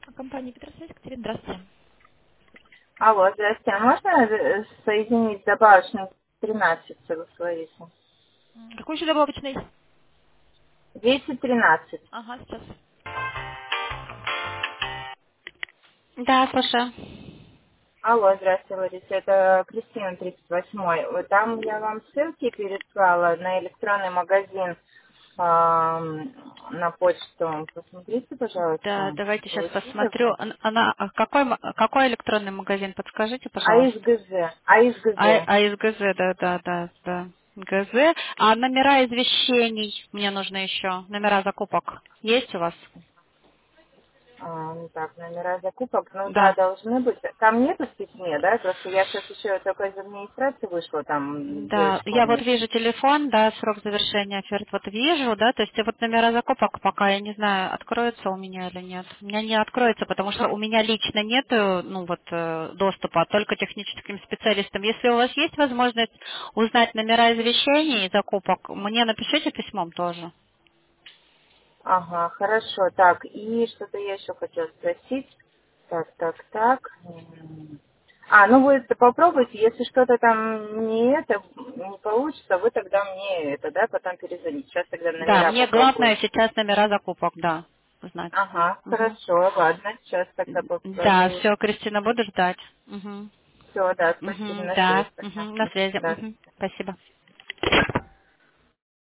Компания Петросвязь, Катерина, здравствуйте. Алло, здрасте. А можно соединить добавочный 13 в Соловице? Какой еще добавочный? 10-13. Ага, сейчас. Да, слушаю. Алло, здравствуйте, Лариса. Это Кристина, 38-й. Вот там я вам ссылки переслала на электронный магазин на почту. Посмотрите, Да, пожалуйста. давайте сейчас Получили посмотрю. вы? Какой электронный магазин, подскажите, пожалуйста. АИС-ГЗ. АИС-ГЗ. АСГЗ, да. ГЗ. А номера извещений мне нужно еще. Номера закупок. Есть у вас? Ну так, номера закупок, ну да, Да. должны быть. Там нету в письме, да? Просто я сейчас еще только из администрации вышла, там Да, девочка у я вот меня. вижу телефон, да, срок завершения оферт вот вижу, да, то есть вот номера закупок пока, я не знаю, откроется у меня или нет. У меня не откроется, потому что у меня лично нету, ну вот, доступа, только техническим специалистам. Если у вас есть возможность узнать номера извещений и закупок, мне напишите письмом тоже. Ага, хорошо. Так, и что-то я еще хотела спросить. Так. Ну вы это попробуйте, если что-то там не получится, вы тогда мне это, да, потом перезвоните. Сейчас тогда Да, номера мне попробую. главное сейчас номера закупок, да, узнать. Ага, Мгм. хорошо, ладно, сейчас тогда Да, попробую. все, Кристина, буду ждать. Мгм. Все, да, спасибо, Мгм, на да, связи тогда. мгм, на связи. Да. Мгм. Спасибо.